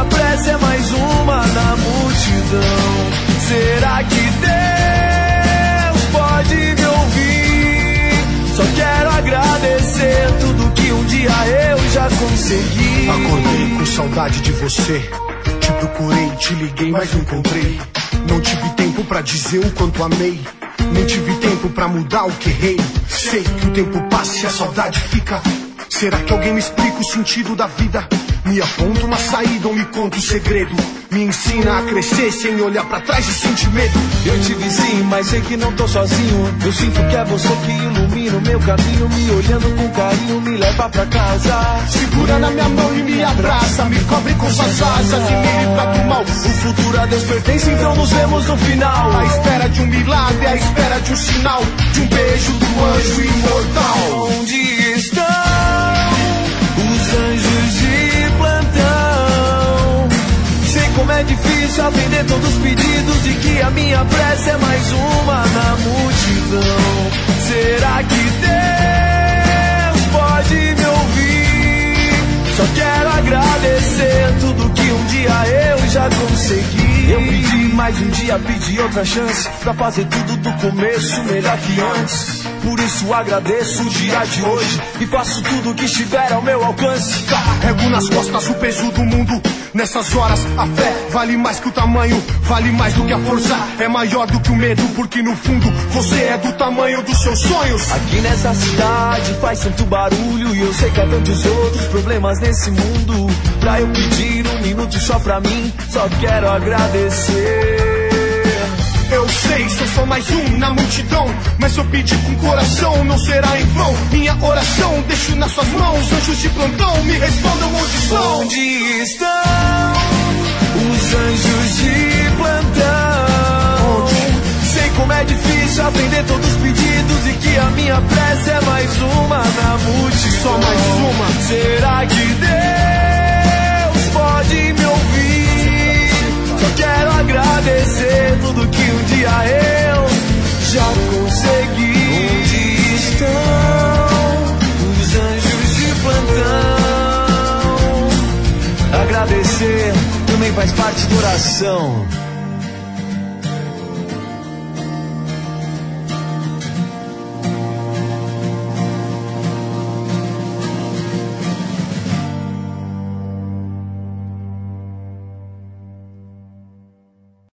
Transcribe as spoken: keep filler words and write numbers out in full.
minha prece é mais uma na multidão. Será que Deus pode me ouvir? Só quero agradecer tudo que um dia eu já consegui. Acordei com saudade de você, te procurei, te liguei, mas não encontrei. Não tive tempo pra dizer o quanto amei, nem tive tempo pra mudar o que errei. Sei que o tempo passa e a saudade fica. Será que alguém me explica o sentido da vida? Me aponta uma saída ou me conta um segredo? Me ensina a crescer sem olhar pra trás e sentir medo. Eu te vi sim, mas sei que não tô sozinho. Eu sinto que é você que ilumina o meu caminho. Me olhando com carinho, me leva pra casa. Segura na minha mão e me abraça, me cobre com suas asas e me livra do mal. O futuro a Deus pertence, então nos vemos no final. A espera de um milagre, a espera de um sinal, de um beijo do anjo imortal. Onde estão os anjos de plantão? Sei como é difícil atender todos os pedidos e que a minha prece é mais uma na multidão. Será que Deus pode me ouvir? Só quero agradecer tudo que um dia eu já consegui. Eu pedi mais um dia, pedi outra chance pra fazer tudo do começo melhor que antes. Por isso agradeço o dia de hoje e faço tudo que estiver ao meu alcance. Carrego nas costas o peso do mundo. Nessas horas a fé vale mais que o tamanho, vale mais do que a força, é maior do que o medo, porque no fundo você é do tamanho dos seus sonhos. Aqui nessa cidade faz tanto barulho e eu sei que há tantos outros problemas nesse mundo. Pra eu pedir um minuto só pra mim, só quero agradecer. Eu sei, sou só mais um na multidão, mas se eu pedir com coração não será em vão. Minha oração deixo nas suas mãos, anjos de plantão me respondam onde estão. Onde estão os anjos de plantão? Onde? Sei como é difícil atender todos os pedidos e que a minha prece é mais uma na multidão. Só mais uma. Será que Deus pode me ouvir? Só quero agradecer tudo que um dia eu já consegui. Onde estão os anjos de plantão? Agradecer também faz parte da oração.